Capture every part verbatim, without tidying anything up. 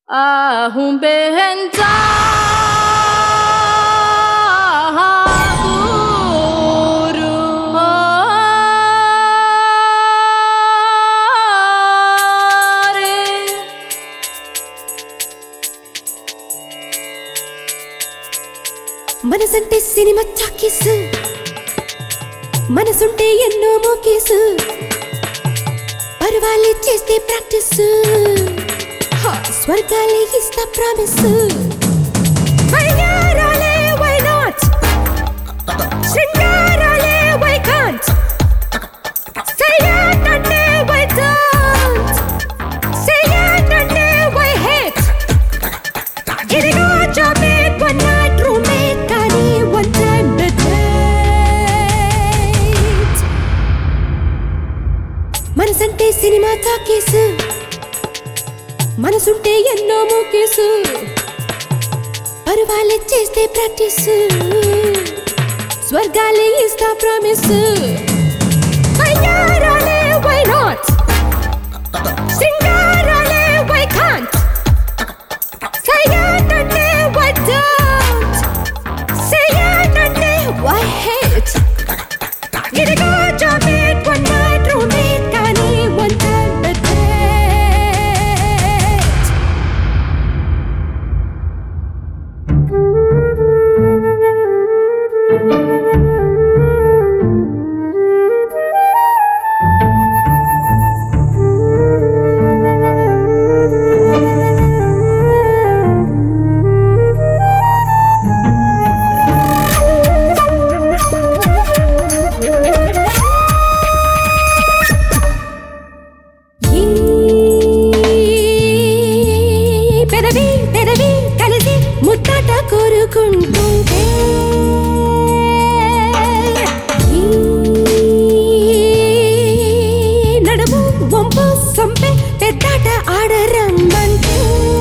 Ah, un behenta మనసంటే cinema చాకీసు మనసుంటే ఎన్నో మోకేసు పర్వాలే చేస్తే ప్రాక్టీస్ స్వర్గాలే ఇస్తా ప్రామిస్ వయ్యారాలే వై నాట్ శృంగారాలే వై కాంట్ సయ్యాటంటే వై డోంట్ సయ్యాటంటే వై హేట్ ఇదిగో జాబేట్ వన్ నైట్ రూమ్మేట్ కానీ వన్ టైం డేట్ మనసంటే సినిమా టాకీసు మనసుంటే ఎన్నో మోకేసు పర్వాలే చేస్తే ప్రాక్టీస్ స్వర్గాలే ఇస్తా ప్రామిస్ వయ్యారాలే వై నాట్ సింగారాలే వై కాంట్ సయ్యాటంటే వై డోంట్ సయ్యాటంటే వై హేట్ ఇదిగో జాబేట్ వన్ నైట్ రూమ్మేట్ కానీ వన్ టైం డేట్ పెదవి పెదవి కలిసి ముట్టాట కోరుకుంటుంటే నడుము వంపు సొంపే పెద్దాట ఆడరమ్మంటే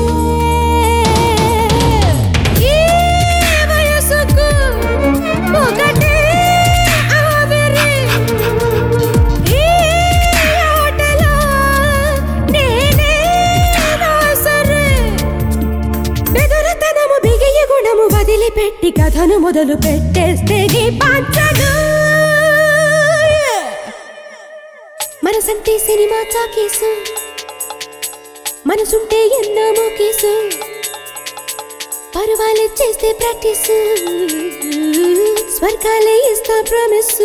ఈ వయసుకు ఒకటే ఆవిరి ఈ ఆటలో నేనే రాసరే బెదరతనము బిగియ గుణము వదిలిపెట్టి కథను మొదలు పెట్టేస్తే నీ పాత్రను మనసంటే సినిమా చాకీసు మనసుంటే ఎన్నో మోకేసు పర్వాలే చేస్తే ప్రాక్టీస్ స్వర్గాలే ఇస్తా ప్రామిస్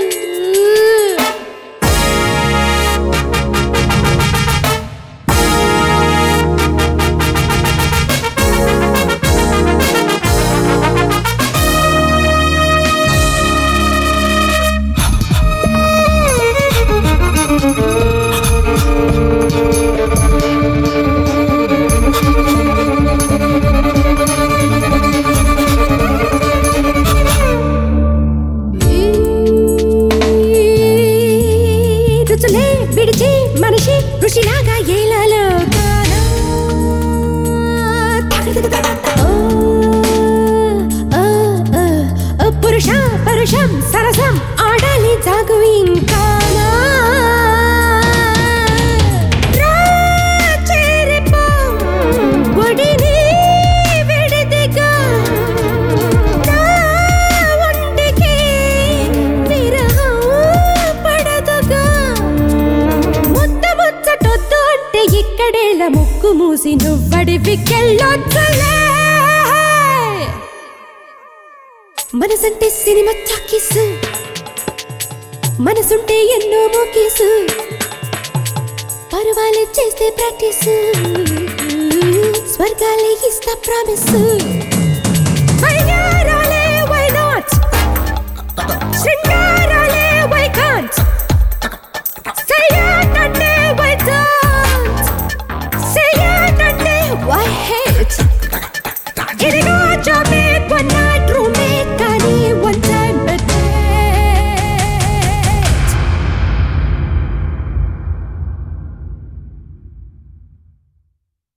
రుచులే విడిచి మనిషి ఋషిలాగా ఏలాలో పురుష పరుషం సరసం ఆడాలి జాగు ఇంకా ఇక్కడేలా ముక్కు మూసి నువ్వడివికెళ్ళొద్దులే మనసంటే సినిమా చాకీసు మనసుంటే ఎన్నో మోకేసు పర్వాలే చేస్తే ప్రాక్టీస్ స్వర్గాలే ఇస్తా ప్రామిస్ వయ్యారాలే వై నాట్ శృంగారాలే